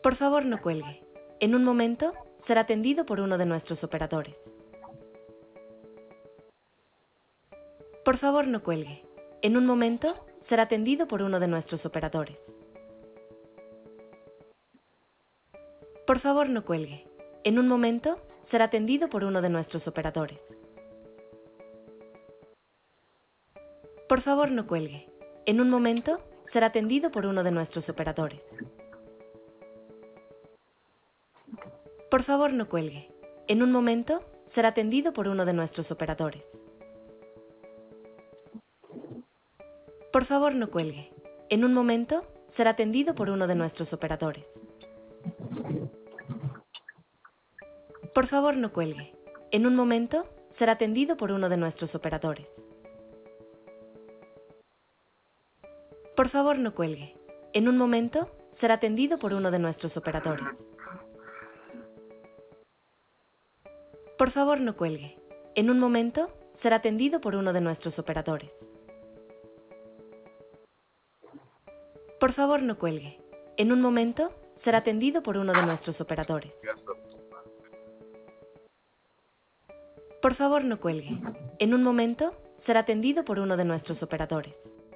Por favor, no cuelgue. En un momento, será atendido por uno de nuestros operadores. Por favor, no cuelgue. En un momento, será atendido por uno de nuestros operadores. Por favor, no cuelgue. En un momento, será atendido por uno de nuestros operadores. Por favor, no cuelgue. En un momento, será atendido por uno de nuestros operadores. Por favor, no cuelgue. En un momento, será atendido por uno de nuestros operadores. Por favor, no cuelgue. En un momento, será atendido por uno de nuestros operadores. Por favor, no cuelgue. En un momento, será atendido por uno de nuestros operadores. Por favor, no cuelgue. En un momento, será atendido por uno de nuestros operadores. Por favor, no cuelgue. En un momento, será atendido por uno de nuestros operadores. Por favor, no cuelgue. En un momento, será atendido por uno de nuestros operadores. Por favor, no cuelgue. En un momento, será atendido por uno de nuestros operadores.